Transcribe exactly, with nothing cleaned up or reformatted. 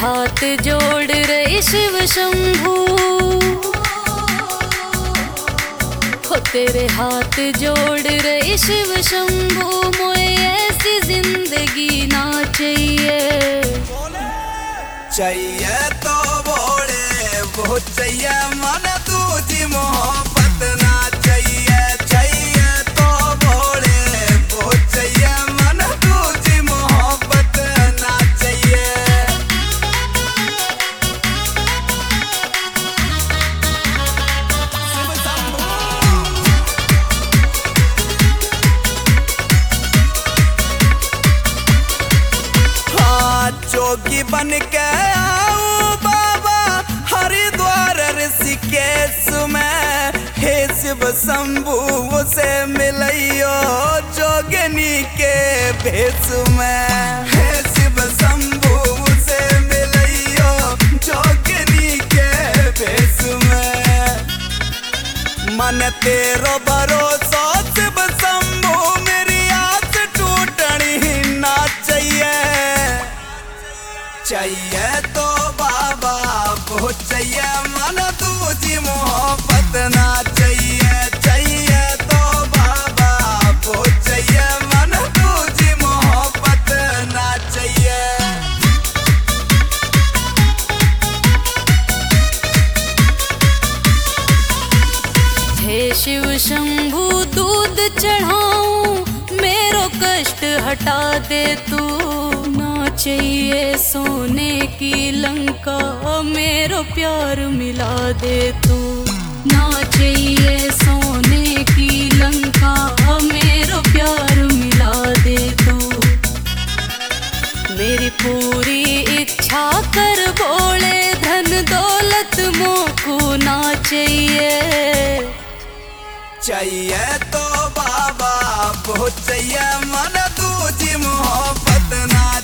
हाथ जोड़ रहे शिव शंभू, हो तेरे हाथ जोड़ रहे शिव शंभू। मोए ऐसी जिंदगी ना चाहिए, चाहिए तो बोले वो चाहिए मन तुझी मोहब्बत ना चाहिए। चाहिए तो बोले वो चाहिए मन तुझी मोहब्बत ना चाहिए। हाँ जोगी बन के आऊं बाबा हरिद्वार ऋषिकेश में, हे शिव शंभू से मिलइयो जोगनी के भेष में। हे शिव शंभू से मिलइयो जोगनी के भेष में। मन तेरो भरोसा शिव शंभू, मेरी आस टूटनी ना चाहिए। चाहिए तो बाबा वो चाहिए मन तुझी मोहब्बत ना चाहिए। चाहिए तो बाबा वो चाहिए मन तुझी मोहब्बत ना चाहिए। हे शिव शंभू दूध चढ़ाऊं, मेरो कष्ट हटा दे तू। ना चाहिए सोने की लंका, मेरो प्यार मिला दे तू। ना चाहिए सोने की लंका, मेरो प्यार मिला दे तू। मेरी पूरी इच्छा कर बोले, धन दौलत मोको ना चाहिए। चाहिए तो बाबा वो चाहिए मन तुझी मोहब्बत ना